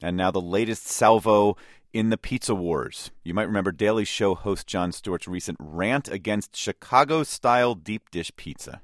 And now the latest salvo in the pizza wars. You might remember Daily Show host Jon Stewart's recent rant against Chicago-style deep dish pizza.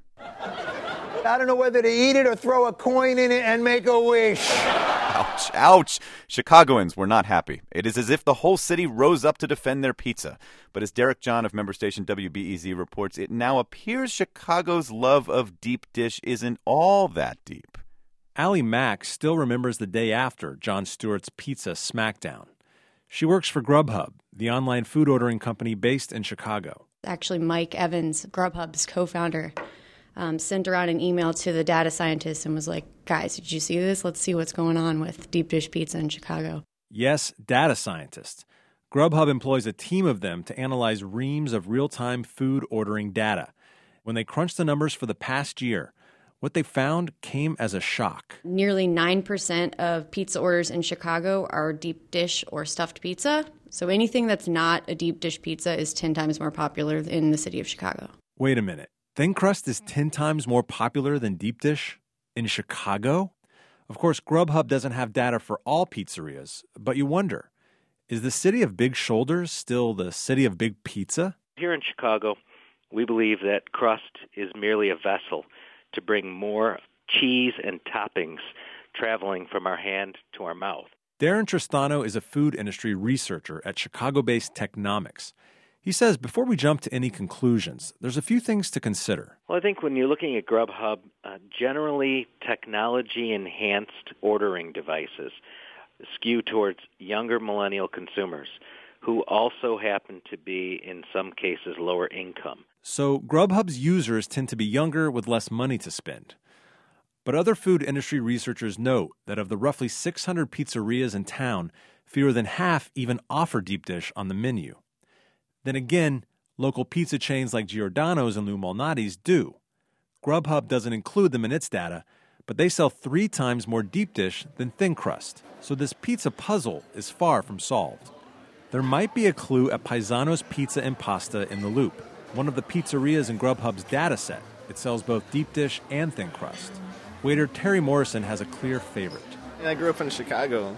I don't know whether to eat it or throw a coin in it and make a wish. Ouch, ouch. Chicagoans were not happy. It is as if the whole city rose up to defend their pizza. But as Derek John of member station WBEZ reports, it now appears Chicago's love of deep dish isn't all that deep. Allie Mack still remembers the day after Jon Stewart's pizza smackdown. She works for Grubhub, the online food ordering company based in Chicago. Actually, Mike Evans, Grubhub's co-founder, sent around an email to the data scientists and was like, guys, did you see this? Let's see what's going on with deep dish pizza in Chicago. Yes, data scientists. Grubhub employs a team of them to analyze reams of real-time food ordering data. When they crunched the numbers for the past year, what they found came as a shock. Nearly 9% of pizza orders in Chicago are deep dish or stuffed pizza. So anything that's not a deep dish pizza is 10 times more popular in the city of Chicago. Wait a minute. Thin crust is 10 times more popular than deep dish in Chicago? Of course, Grubhub doesn't have data for all pizzerias, but you wonder, is the city of big shoulders still the city of big pizza? Here in Chicago, we believe that crust is merely a vessel to bring more cheese and toppings traveling from our hand to our mouth. Darren Tristano is a food industry researcher at Chicago-based Technomics. He says before we jump to any conclusions, there's a few things to consider. Well, I think when you're looking at Grubhub, generally technology-enhanced ordering devices skew towards younger millennial consumers who also happen to be, in some cases, lower income. So Grubhub's users tend to be younger with less money to spend. But other food industry researchers note that of the roughly 600 pizzerias in town, fewer than half even offer deep dish on the menu. Then again, local pizza chains like Giordano's and Lou Malnati's do. Grubhub doesn't include them in its data, but they sell 3 times more deep dish than thin crust. So this pizza puzzle is far from solved. There might be a clue at Paisano's Pizza and Pasta in the Loop, one of the pizzerias in Grubhub's data set. It sells both deep dish and thin crust. Waiter Terry Morrison has a clear favorite. I grew up in Chicago,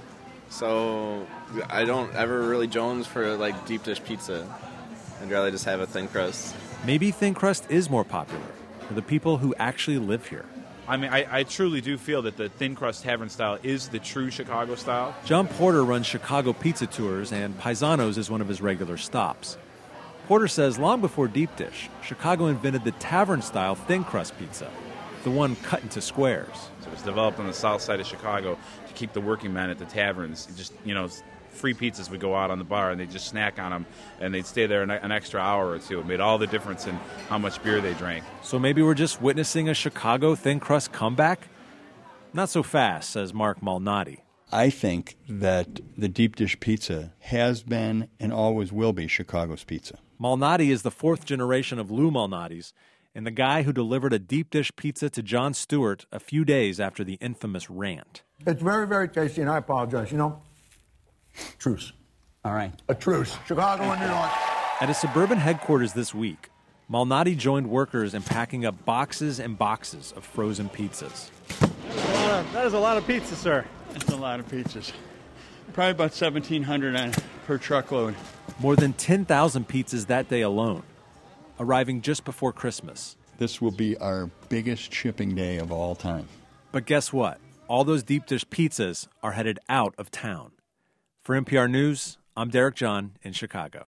so I don't ever really jones for like deep dish pizza. I'd rather just have a thin crust. Maybe thin crust is more popular for the people who actually live here. I mean, I truly do feel that the thin crust tavern style is the true Chicago style. John Porter runs Chicago Pizza Tours, and Paisano's is one of his regular stops. Porter says long before deep dish, Chicago invented the tavern-style thin crust pizza, the one cut into squares. So it was developed on the south side of Chicago to keep the working men at the taverns. Just, free pizzas would go out on the bar, and they'd just snack on them, and they'd stay there an extra hour or two. It made all the difference in how much beer they drank. So maybe we're just witnessing a Chicago thin crust comeback? Not so fast, says Mark Malnati. I think that the deep dish pizza has been and always will be Chicago's pizza. Malnati is the 4th generation of Lou Malnati's and the guy who delivered a deep dish pizza to Jon Stewart a few days after the infamous rant. It's very, very tasty, and I apologize. Truce. All right. A truce. Chicago and New York. At his suburban headquarters this week, Malnati joined workers in packing up boxes and boxes of frozen pizzas. That is a lot of pizza, sir. That's a lot of pizzas. Probably about 1,700 per truckload. More than 10,000 pizzas that day alone, arriving just before Christmas. This will be our biggest shipping day of all time. But guess what? All those deep dish pizzas are headed out of town. For NPR News, I'm Derek John in Chicago.